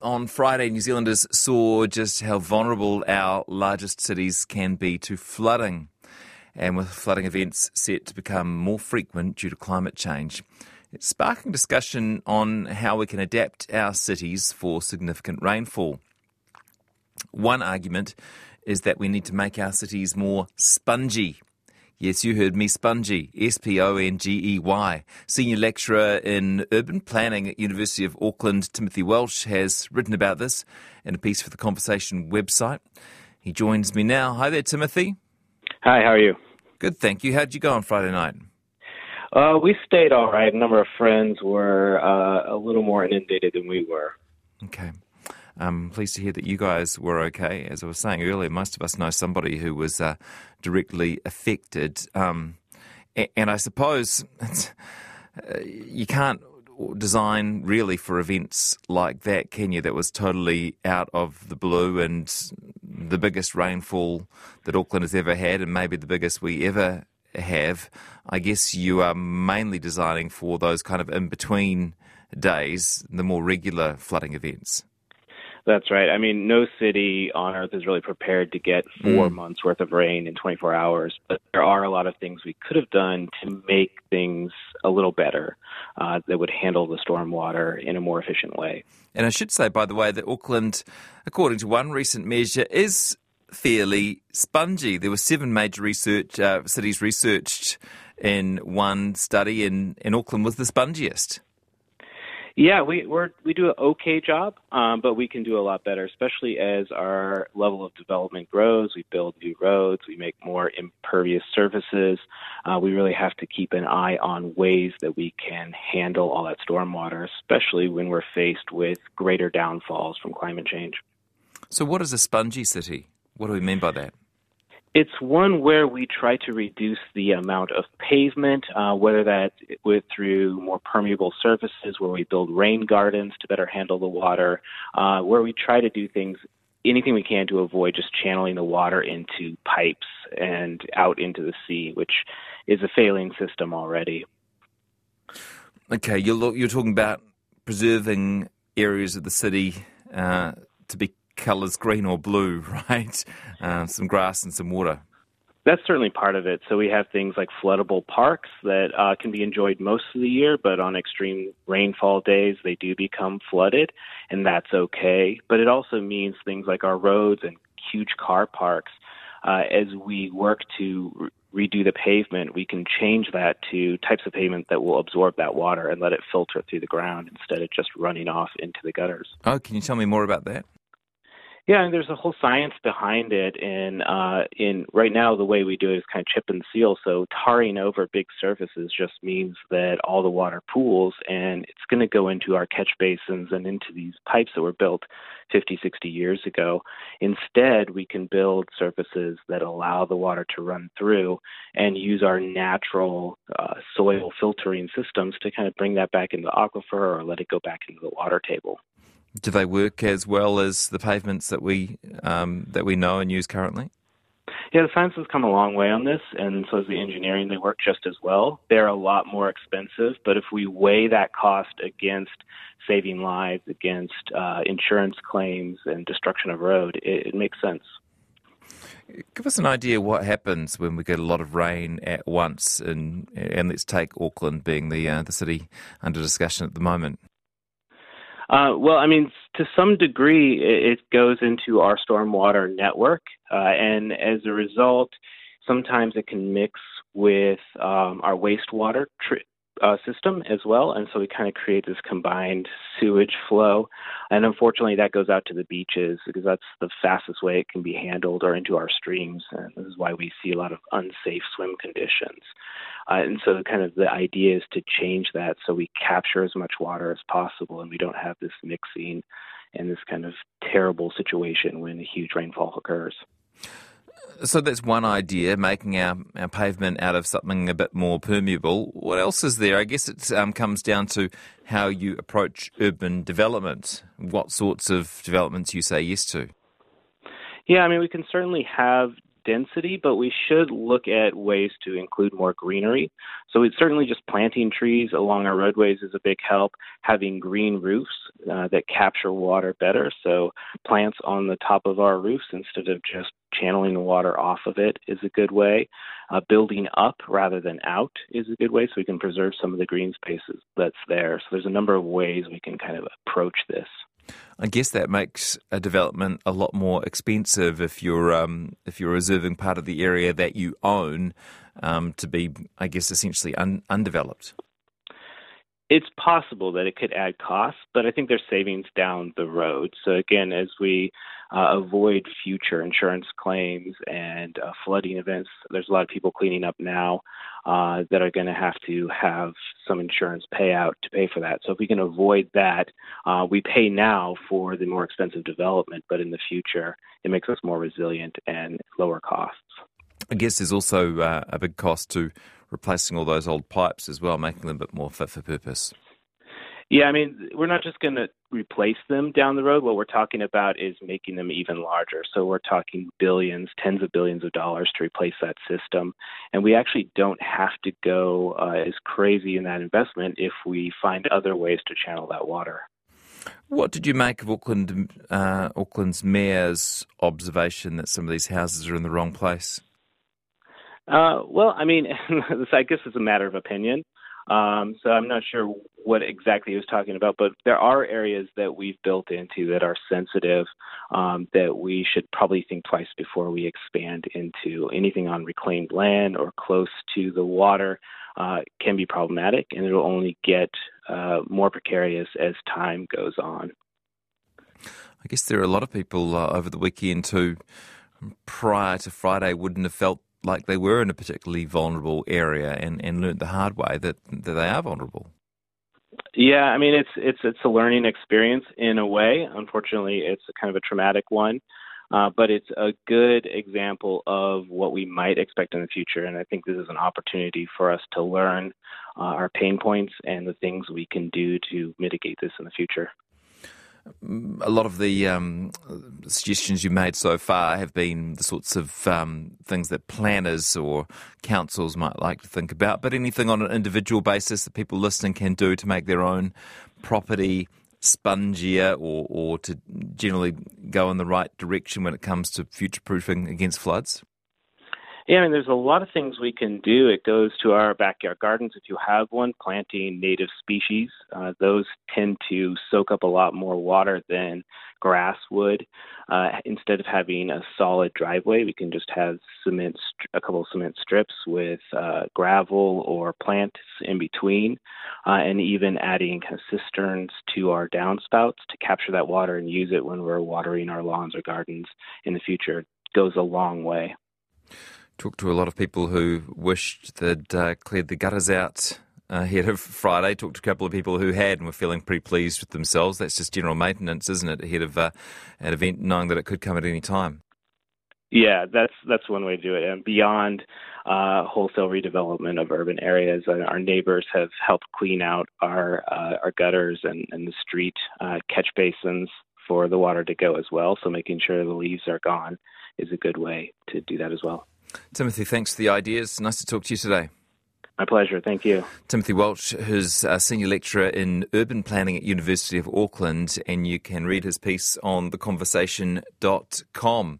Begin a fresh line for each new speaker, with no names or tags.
On Friday, New Zealanders saw just how vulnerable our largest cities can be to flooding. And with flooding events set to become more frequent due to climate change, it's sparking discussion on how we can adapt our cities for significant rainfall. One argument is that we need to make our cities more spongy. Yes, you heard me, spongy, S-P-O-N-G-E-Y. Senior lecturer in urban planning at University of Auckland, Timothy Welsh, has written about this in a piece for the Conversation website. He joins me now. Hi there, Timothy.
Hi, how are you?
Good, thank you. How'd you go on Friday night?
We stayed all right. A number of friends were a little more inundated than we were.
Okay. I'm pleased to hear that you guys were okay. As I was saying earlier, most of us know somebody who was directly affected. And I suppose you can't design really for events like that, can you? That was totally out of the blue and the biggest rainfall that Auckland has ever had, and maybe the biggest we ever have. I guess you are mainly designing for those kind of in-between days, the more regular flooding events.
That's right. I mean, no city on Earth is really prepared to get 4 months' worth of rain in 24 hours. But there are a lot of things we could have done to make things a little better that would handle the stormwater in a more efficient way.
And I should say, by the way, that Auckland, according to one recent measure, is fairly spongy. There were 7 major cities researched in one study, and Auckland was the spongiest.
Yeah, we do an okay job, but we can do a lot better, especially as our level of development grows. We build new roads, we make more impervious surfaces. We really have to keep an eye on ways that we can handle all that stormwater, especially when we're faced with greater downfalls from climate change.
So what is a spongy city? What do we mean by that?
It's one where we try to reduce the amount of pavement, whether that's through more permeable surfaces, where we build rain gardens to better handle the water, where we try to do anything we can to avoid just channeling the water into pipes and out into the sea, which is a failing system already.
Okay, you're talking about preserving areas of the city to be colours green or blue, right? Some grass and some water.
That's certainly part of it. So we have things like floodable parks that can be enjoyed most of the year, but on extreme rainfall days, they do become flooded, and that's okay. But it also means things like our roads and huge car parks. As we work to redo the pavement, we can change that to types of pavement that will absorb that water and let it filter through the ground instead of just running off into the gutters.
Oh, can you tell me more about that?
Yeah, and there's a whole science behind it. And in right now, the way we do it is kind of chip and seal. So tarring over big surfaces just means that all the water pools, and it's going to go into our catch basins and into these pipes that were built 50, 60 years ago. Instead, we can build surfaces that allow the water to run through and use our natural soil filtering systems to kind of bring that back into the aquifer or let it go back into the water table.
Do they work as well as the pavements that we know and use currently?
Yeah, the science has come a long way on this, and so has the engineering. They work just as well. They're a lot more expensive, but if we weigh that cost against saving lives, against insurance claims and destruction of road, it makes sense.
Give us an idea what happens when we get a lot of rain at once, and let's take Auckland being the city under discussion at the moment.
Well, I mean, to some degree, it goes into our stormwater network, and as a result, sometimes it can mix with our wastewater system as well, and so we kind of create this combined sewage flow, and unfortunately that goes out to the beaches because that's the fastest way it can be handled, or into our streams, and this is why we see a lot of unsafe swim conditions. And so kind of the idea is to change that so we capture as much water as possible and we don't have this mixing and this kind of terrible situation when a huge rainfall occurs.
So that's one idea, making our pavement out of something a bit more permeable. What else is there? I guess it comes down to how you approach urban development, what sorts of developments you say yes to.
Yeah, I mean, we can certainly have density, but we should look at ways to include more greenery. So it's certainly just planting trees along our roadways is a big help. Having green roofs that capture water better. So plants on the top of our roofs instead of just channeling the water off of it is a good way. Building up rather than out is a good way, so we can preserve some of the green spaces that's there. So there's a number of ways we can kind of approach this.
I guess that makes a development a lot more expensive if you're reserving part of the area that you own to be, I guess, essentially undeveloped.
It's possible that it could add costs, but I think there's savings down the road. So again, as we avoid future insurance claims and flooding events, there's a lot of people cleaning up now that are going to have some insurance payout to pay for that. So if we can avoid that, we pay now for the more expensive development, but in the future, it makes us more resilient and lower costs.
I guess there's also a big cost to replacing all those old pipes as well, making them a bit more fit for purpose.
Yeah, I mean, we're not just going to replace them down the road. What we're talking about is making them even larger. So we're talking billions, tens of billions of dollars to replace that system. And we actually don't have to go as crazy in that investment if we find other ways to channel that water.
What did you make of Auckland's mayor's observation that some of these houses are in the wrong place?
Well, I mean, I guess it's a matter of opinion. So I'm not sure what exactly he was talking about, but there are areas that we've built into that are sensitive that we should probably think twice before we expand into. Anything on reclaimed land or close to the water can be problematic, and it will only get more precarious as time goes on.
I guess there are a lot of people over the weekend who, prior to Friday, wouldn't have felt like they were in a particularly vulnerable area and learned the hard way that they are vulnerable.
Yeah, I mean, it's a learning experience in a way. Unfortunately, it's a kind of a traumatic one, but it's a good example of what we might expect in the future. And I think this is an opportunity for us to learn our pain points and the things we can do to mitigate this in the future.
A lot of the suggestions you made so far have been the sorts of things that planners or councils might like to think about, but anything on an individual basis that people listening can do to make their own property spongier or to generally go in the right direction when it comes to future-proofing against floods?
Yeah, I mean, there's a lot of things we can do. It goes to our backyard gardens, if you have one, planting native species. Those tend to soak up a lot more water than grass would. Instead of having a solid driveway, we can just have a couple of cement strips with gravel or plants in between, and even adding kind of cisterns to our downspouts to capture that water and use it when we're watering our lawns or gardens in the future. It goes a long way.
Talked to a lot of people who wished they'd cleared the gutters out ahead of Friday. Talked to a couple of people who had and were feeling pretty pleased with themselves. That's just general maintenance, isn't it, ahead of an event, knowing that it could come at any time? Yeah,
that's one way to do it. And beyond wholesale redevelopment of urban areas, our neighbors have helped clean out our gutters and the street catch basins for the water to go as well. So making sure the leaves are gone is a good way to do that as well.
Timothy, thanks for the ideas. Nice to talk to you today.
My pleasure. Thank you.
Timothy Welch, who's a senior lecturer in urban planning at University of Auckland, and you can read his piece on theconversation.com.